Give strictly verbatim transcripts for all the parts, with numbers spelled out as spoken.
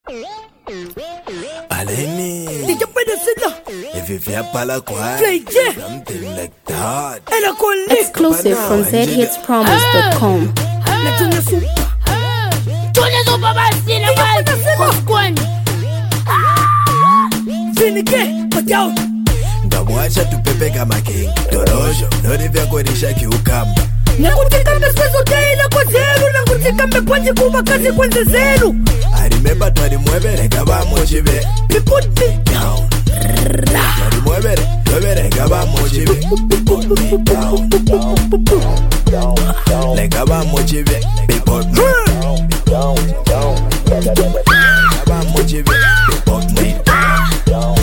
Aleni, did you better sit down? if you feel pala kwa, Play J. something like that. And I call it Exclusive from z hits promise dot com. na tuna super. Tuna super basina basi kwani. Finike, patao. Ndamwacha tupepe kama king. Dorojo, nodi vya kurisha kiukamba. Nakutika mbezo daila kwa zero. Nakutika mbeponji kuwa kazi kwenze zero. I remember twari mwebere kaba mochibe. They put me down. Twari mwebere, mwebere kaba mochibe. Put me down, lekaba mochibe. Put me down, lekaba mochibe. Put me down.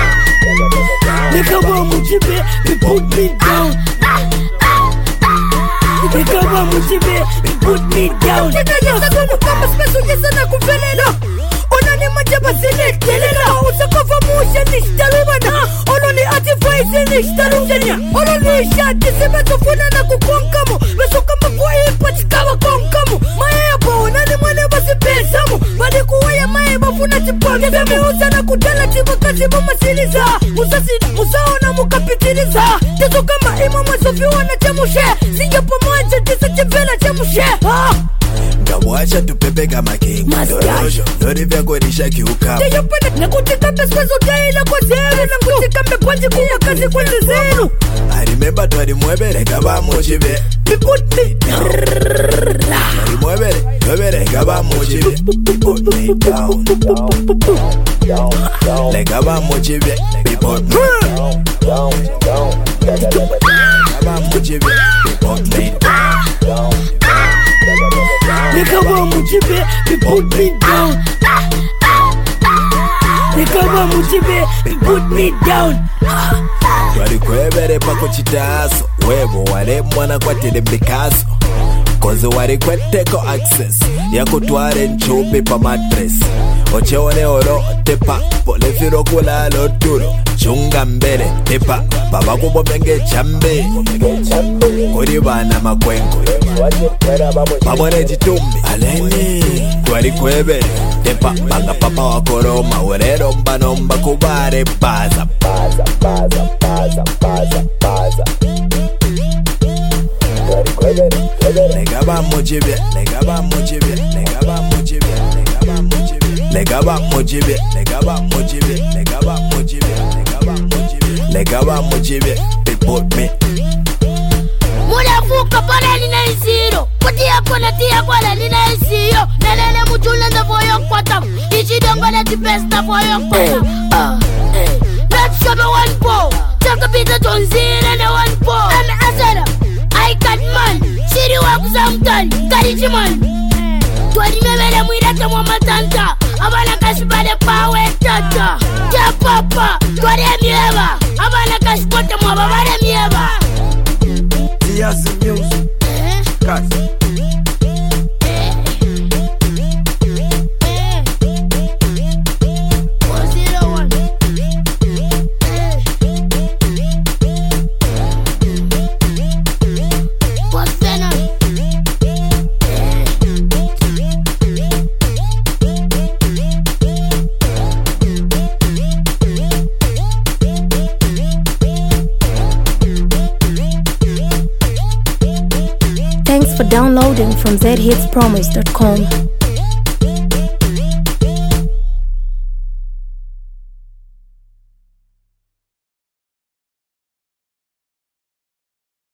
Nikawa mujibe, they put me down. Nikawa mujibe, they put me down. Nikawa kama speso yesana kufelela. Ona ni majaba sile telela. Usakafa musha nishtarubana. Ono ni atifaisi nishtarujanya. Ono ni shati semeto funa na kukonkamo. Beso kama kwa ipa chikawa konkamo. Maya bona ni mwane basi pesamo. Badi kuwaya maya bafuna chipagi. Deme usa na kutala chiva kasi mama siliza. Musasi musaona mukapitiliza. Teso kama ima masofi wana chamushe. Singa pamoja tisa chivela chamushe. Ndamwacha tupepe kama king. Dorojo, nodi vya kurisha kiukamba. Nakutika peswezo daila kwa zero. Nakutika mbeponji kuwa kazi kwenye zero. I remember twari mwebere kaba mochibe. They put me down. Twari mwebere, mwebere kaba mochibe. Put me down, lekaba mochibe. Put me down, lekaba mochibe. Put me down. Nikawa mujibe, they put me down. Nikawa mujibe, they put me down. Twari kwebere pako chitaso. Webo wale mwana kwa telembekaso. Kozi wari kweteko access ya kutware nchupi pa matres. Ocheone oro tepa pole firo kula loturo. Chunga mbele tepa baba kubo menge chambe. Kuri bana makwengo pamone jitumbi. Aleni twari kwebere tepa banga papa wakoroma. Urero mba nomba kubare baza baza baza baza baza baza. Legaba mojibe, legaba mojibe, legaba mojibe, legaba mojibe, legaba mojibe, legaba mojibe, legaba mojibe, legaba mojibe, legaba mojibe. They put me. Mula fuka pala nina isiro. Kuti yako na tia kwa la nina isiyo. Nelele mutule nda foyo kwatam. Ichi dongo na tipesta foyo kwatam. Let's show me one po. Chaka pita tonzine na one po. Ame asara. I got man. Shiri waku zamtani. Karichi man. Twari mebele mwirata mwa matanta. Abana kashibale pawe tata. Ja papa. Twari emieva. Abana kashipote mwa babare mieva. Yes, music. Cause Thanks for downloading from z hits promise dot com.